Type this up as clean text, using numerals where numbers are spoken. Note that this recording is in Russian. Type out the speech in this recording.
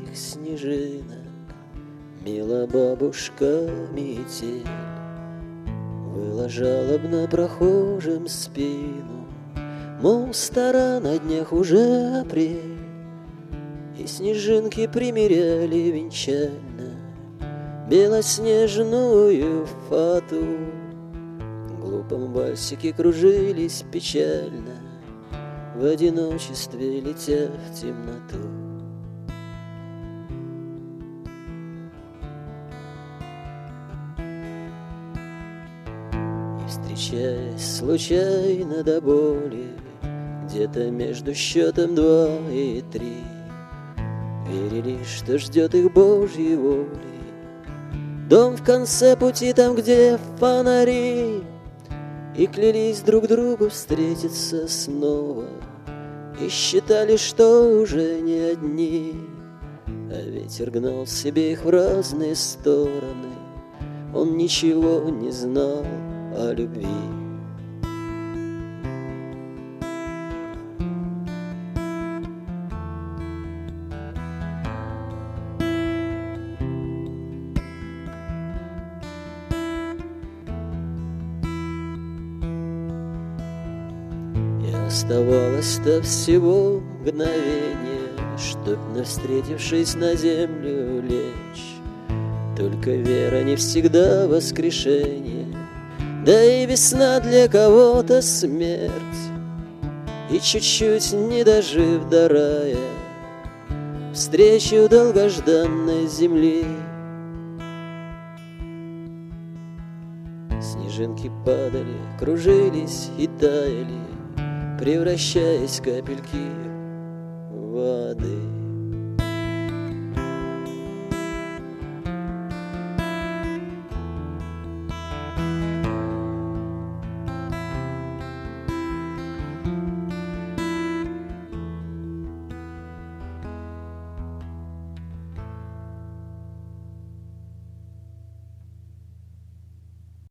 снежинок мила бабушка метель, выла жалобно прохожим спину, мол, стара на днях уже апрель. И снежинки примеряли венчально белоснежную фату, в глупом вальсике кружились печально, в одиночестве летя в темноту. И встречаясь случайно до боли, где-то между счетом 2 и 3, верили, что ждет их Божьей воли. Дом в конце пути, там, где фонари, и клялись друг другу встретиться снова, и считали, что уже не одни. А ветер гнал себе их в разные стороны, он ничего не знал о любви. Оставалось-то всего мгновение, чтоб, встретившись, на землю лечь. Только вера не всегда воскрешение, да и весна для кого-то смерть. И чуть-чуть не дожив до рая, встречу долгожданной земли. Снежинки падали, кружились и таяли, превращаясь в капельки воды.